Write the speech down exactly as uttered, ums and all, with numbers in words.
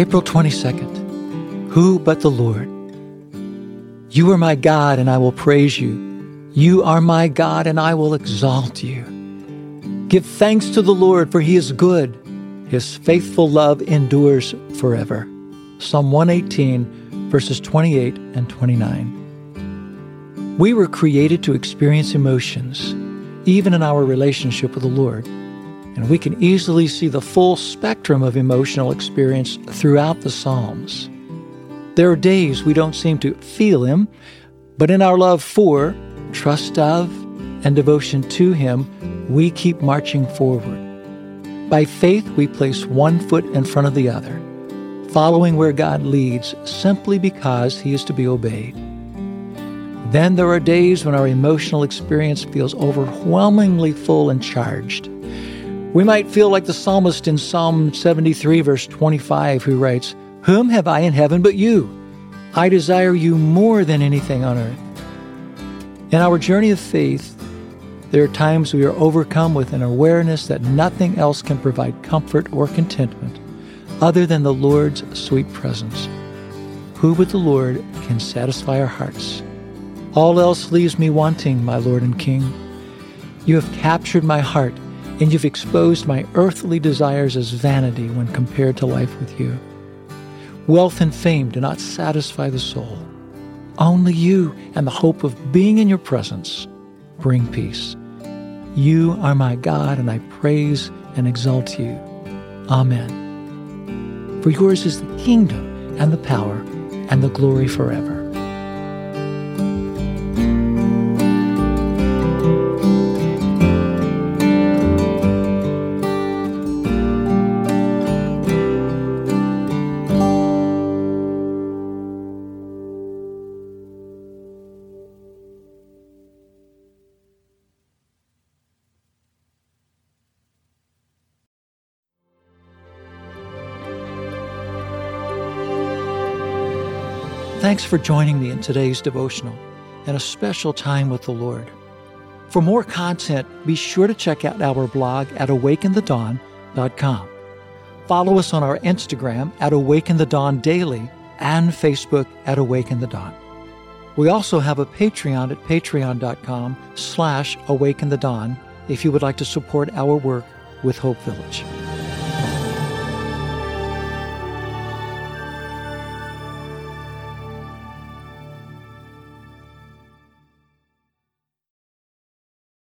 April twenty-second. Who but the Lord? You are my God, and I will praise you. You are my God, and I will exalt you. Give thanks to the Lord, for he is good. His faithful love endures forever. Psalm one eighteen, verses twenty-eight and twenty-nine. We were created to experience emotions, even in our relationship with the Lord. And we can easily see the full spectrum of emotional experience throughout the Psalms. There are days we don't seem to feel him, but in our love for, trust of, and devotion to him, we keep marching forward. By faith, we place one foot in front of the other, following where God leads simply because he is to be obeyed. Then there are days when our emotional experience feels overwhelmingly full and charged. We might feel like the psalmist in Psalm seventy-three, verse twenty-five, who writes, "Whom have I in heaven but you? I desire you more than anything on earth." In our journey of faith, there are times we are overcome with an awareness that nothing else can provide comfort or contentment other than the Lord's sweet presence. Who but the Lord can satisfy our hearts? All else leaves me wanting, my Lord and King. You have captured my heart, and you've exposed my earthly desires as vanity when compared to life with you. Wealth and fame do not satisfy the soul. Only you and the hope of being in your presence bring peace. You are my God, and I praise and exalt you. Amen. For yours is the kingdom and the power and the glory forever. Thanks for joining me in today's devotional and a special time with the Lord. For more content, be sure to check out our blog at awaken the dawn dot com. Follow us on our Instagram at Awaken the Dawn Daily and Facebook at Awaken the Dawn. We also have a Patreon at patreon.com slash Awaken the Dawn if you would like to support our work with Hope Village.